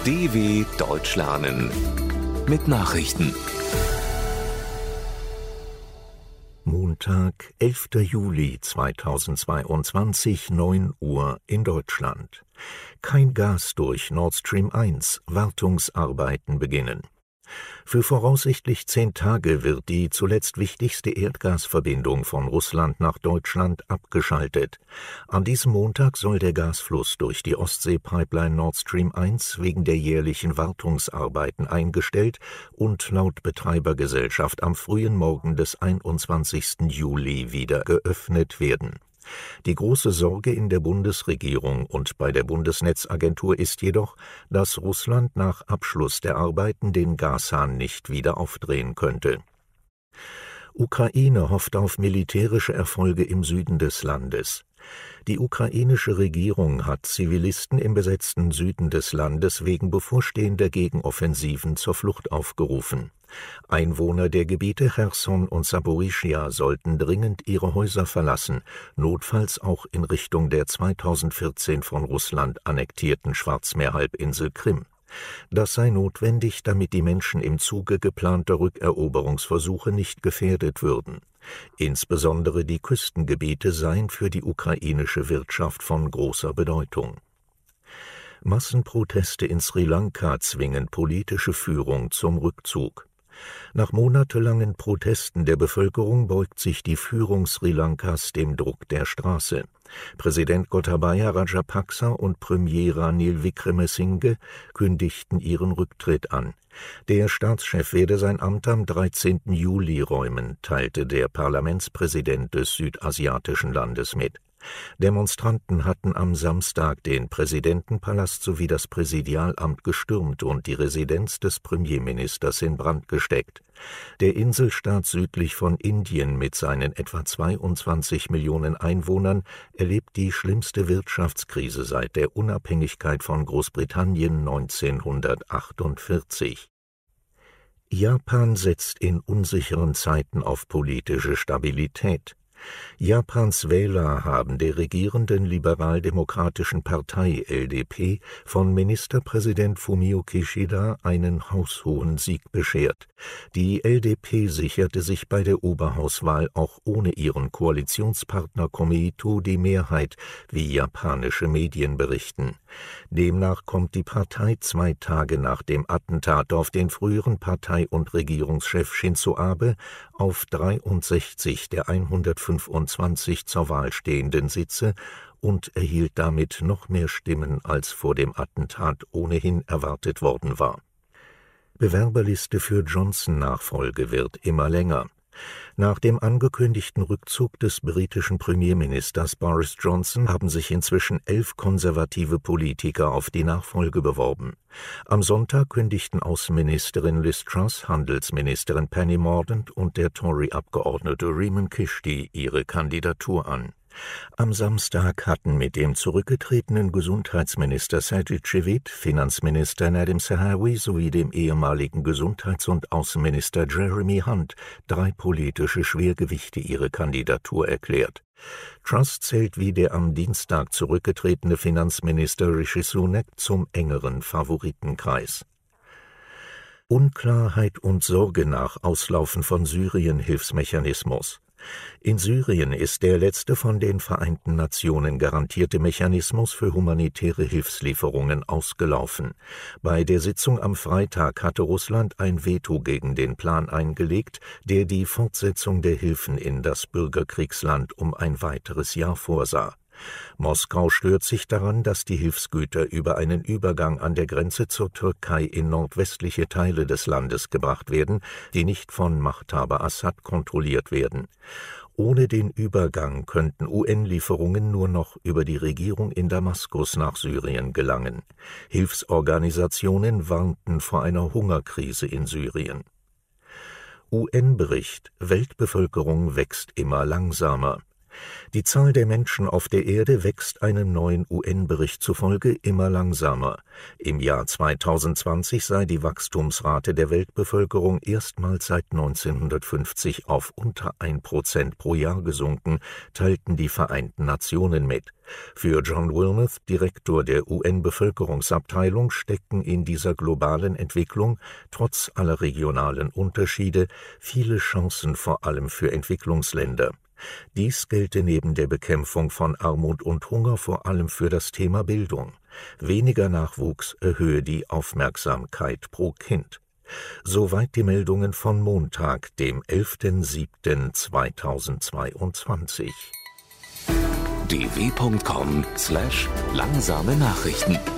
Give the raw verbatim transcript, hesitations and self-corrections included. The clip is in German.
D W Deutsch lernen mit Nachrichten. Montag, elfter Juli zweitausendzweiundzwanzig, neun Uhr in Deutschland. Kein Gas durch Nord Stream eins, Wartungsarbeiten beginnen. Für voraussichtlich zehn Tage wird die zuletzt wichtigste Erdgasverbindung von Russland nach Deutschland abgeschaltet. An diesem Montag soll der Gasfluss durch die Ostsee-Pipeline Nord Stream eins wegen der jährlichen Wartungsarbeiten eingestellt und laut Betreibergesellschaft am frühen Morgen des einundzwanzigsten Juli wieder geöffnet werden. Die große Sorge in der Bundesregierung und bei der Bundesnetzagentur ist jedoch, dass Russland nach Abschluss der Arbeiten den Gashahn nicht wieder aufdrehen könnte. Ukraine hofft auf militärische Erfolge im Süden des Landes. Die ukrainische Regierung hat Zivilisten im besetzten Süden des Landes wegen bevorstehender Gegenoffensiven zur Flucht aufgerufen. Einwohner der Gebiete Cherson und Saporischschja sollten dringend ihre Häuser verlassen, notfalls auch in Richtung der zweitausendvierzehn von Russland annektierten Schwarzmeerhalbinsel Krim. Das sei notwendig, damit die Menschen im Zuge geplanter Rückeroberungsversuche nicht gefährdet würden. Insbesondere die Küstengebiete seien für die ukrainische Wirtschaft von großer Bedeutung. Massenproteste in Sri Lanka zwingen politische Führung zum Rückzug. Nach monatelangen Protesten der Bevölkerung beugt sich die Führung Sri Lankas dem Druck der Straße. Präsident Gotabaya Rajapaksa und Premier Ranil Wickremesinghe kündigten ihren Rücktritt an. Der Staatschef werde sein Amt am dreizehnten Juli räumen, teilte der Parlamentspräsident des südasiatischen Landes mit. Demonstranten hatten am Samstag den Präsidentenpalast sowie das Präsidialamt gestürmt und die Residenz des Premierministers in Brand gesteckt. Der Inselstaat südlich von Indien mit seinen etwa zweiundzwanzig Millionen Einwohnern erlebt die schlimmste Wirtschaftskrise seit der Unabhängigkeit von Großbritannien neunzehnhundertachtundvierzig. Japan setzt in unsicheren Zeiten auf politische Stabilität. Japans Wähler haben der regierenden liberal-demokratischen Partei L D P von Ministerpräsident Fumio Kishida einen haushohen Sieg beschert. Die L D P sicherte sich bei der Oberhauswahl auch ohne ihren Koalitionspartner Komeito die Mehrheit, wie japanische Medien berichten. Demnach kommt die Partei zwei Tage nach dem Attentat auf den früheren Partei- und Regierungschef Shinzo Abe auf dreiundsechzig der hundertfünfundzwanzig zur Wahl stehenden Sitze und erhielt damit noch mehr Stimmen, als vor dem Attentat ohnehin erwartet worden war. Bewerberliste für Johnson-Nachfolge wird immer länger. Nach dem angekündigten Rückzug des britischen Premierministers Boris Johnson haben sich inzwischen elf konservative Politiker auf die Nachfolge beworben. Am Sonntag kündigten Außenministerin Liz Truss, Handelsministerin Penny Mordaunt und der Tory-Abgeordnete Rhiannon Christie ihre Kandidatur an. Am Samstag hatten mit dem zurückgetretenen Gesundheitsminister Sajid Javid, Finanzminister Nadhim Zahawi sowie dem ehemaligen Gesundheits- und Außenminister Jeremy Hunt drei politische Schwergewichte ihre Kandidatur erklärt. Truss zählt wie der am Dienstag zurückgetretene Finanzminister Rishi Sunak zum engeren Favoritenkreis. Unklarheit und Sorge nach Auslaufen von Syrien-Hilfsmechanismus. In Syrien ist der letzte von den Vereinten Nationen garantierte Mechanismus für humanitäre Hilfslieferungen ausgelaufen. Bei der Sitzung am Freitag hatte Russland ein Veto gegen den Plan eingelegt, der die Fortsetzung der Hilfen in das Bürgerkriegsland um ein weiteres Jahr vorsah. Moskau stört sich daran, dass die Hilfsgüter über einen Übergang an der Grenze zur Türkei in nordwestliche Teile des Landes gebracht werden, die nicht von Machthaber Assad kontrolliert werden. Ohne den Übergang könnten U N-Lieferungen nur noch über die Regierung in Damaskus nach Syrien gelangen. Hilfsorganisationen warnten vor einer Hungerkrise in Syrien. U N-Bericht: Weltbevölkerung wächst immer langsamer. Die Zahl der Menschen auf der Erde wächst einem neuen U N-Bericht zufolge immer langsamer. Im Jahr zweitausendzwanzig sei die Wachstumsrate der Weltbevölkerung erstmals seit neunzehnhundertfünfzig auf unter ein Prozent pro Jahr gesunken, teilten die Vereinten Nationen mit. Für John Wilmoth, Direktor der U N-Bevölkerungsabteilung, stecken in dieser globalen Entwicklung, trotz aller regionalen Unterschiede, viele Chancen vor allem für Entwicklungsländer. Dies gelte neben der Bekämpfung von Armut und Hunger vor allem für das Thema Bildung. Weniger Nachwuchs erhöhe die Aufmerksamkeit pro Kind. Soweit die Meldungen von Montag, dem elften siebten zweitausendzweiundzwanzig. d w punkt com slash langsame Nachrichten